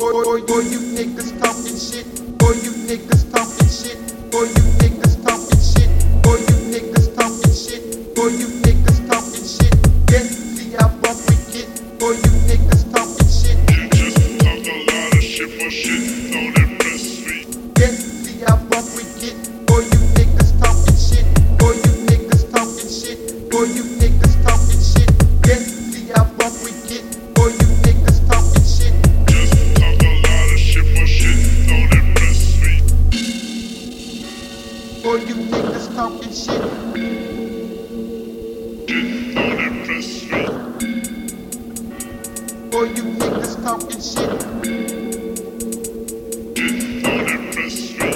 Boy, you niggas talking shit. Boy, you niggas talking shit. Boy, you niggas talking shit. Boy, you niggas talking shit. Boy, you niggas talking shit. Yeah, see how bump we get. Boy, you niggas talking shit. You just talk a lot of shit for shit. Don't impress me. Yeah, see how bump we get. Boy, you niggas talking shit. Boy, you niggas talking shit. Boy, you niggas talking shit. Yeah, see how bump we get. Boy, you niggas talking shit. Just talk a lot of shit for shit. Don't impress me. Boy, you niggas talking shit. Shit, don't impress me. Boy, you niggas talking shit. Shit, don't impress me.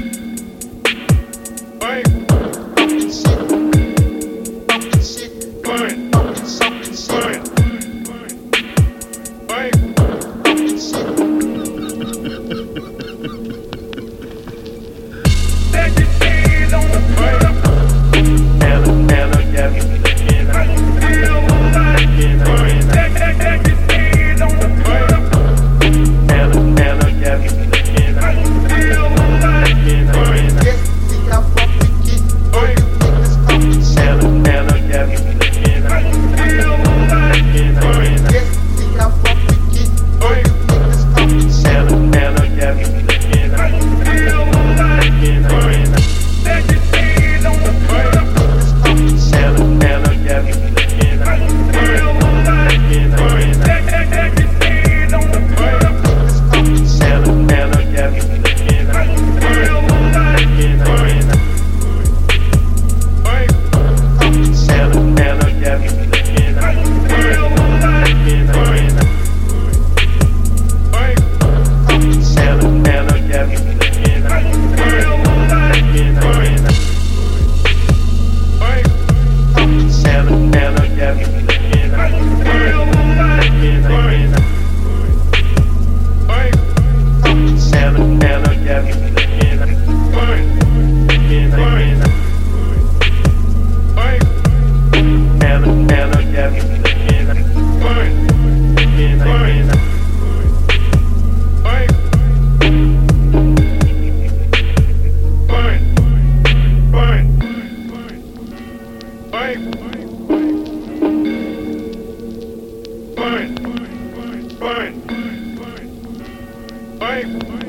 Bang, Talking shit. Talking shit. bang, Talking something shit. bang, bang. Talking shit. Set your hands on the floor. Yes, see how bump we get. Boy, you niggas talking shit. Yes, see how bump we get. Boy, you niggas talking shit. Set your hands on the floor. Niggas talking shit. Bang,